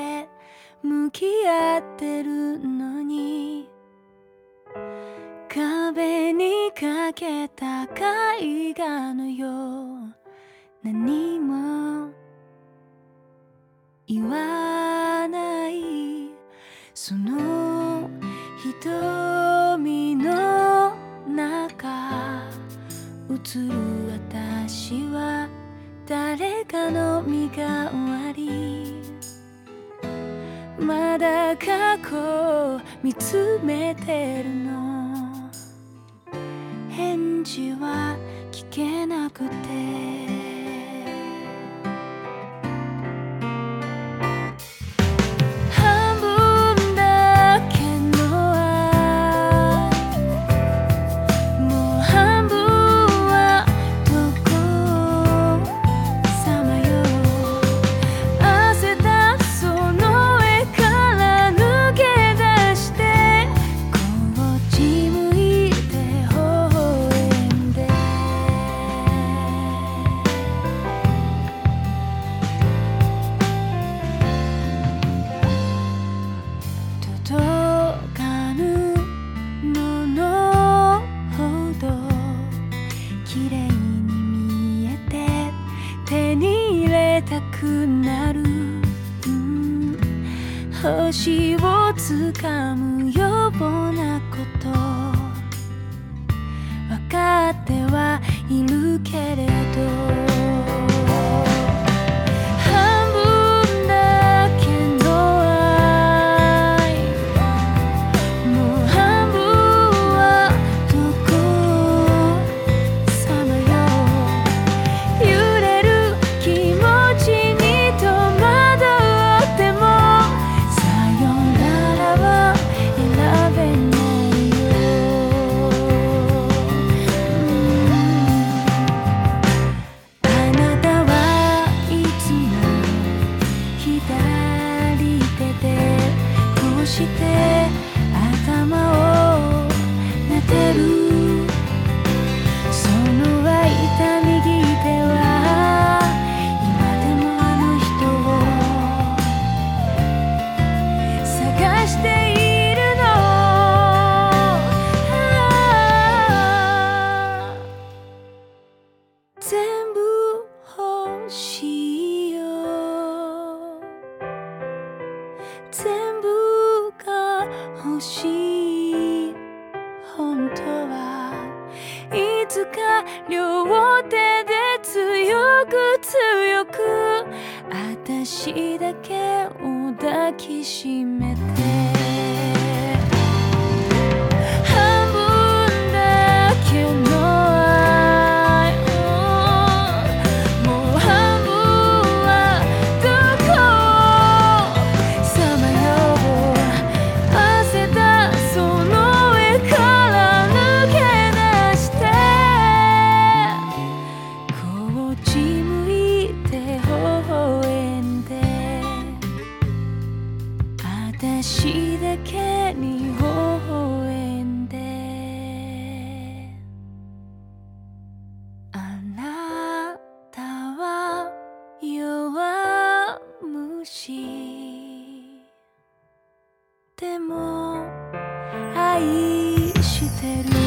で向き合ってるのに、壁にかけた絵画のよう、何も言わないその瞳の中、映る私は誰かの身代わり。まだ過去を見つめてるの、返事は聞けなくて。綺麗に見えて手に入れたくなる、星をつかむようなこと分かってはいるけれど、して頭を撫でる、その空いた右手は今でもあの人を探しているの。全部欲しいよ、全部欲しい。本当はいつか両手で強く強く私だけを抱きしめて、半分だけの愛をもう半分はどこさまよう。私だけに微笑んで、あなたは弱虫でも愛してる。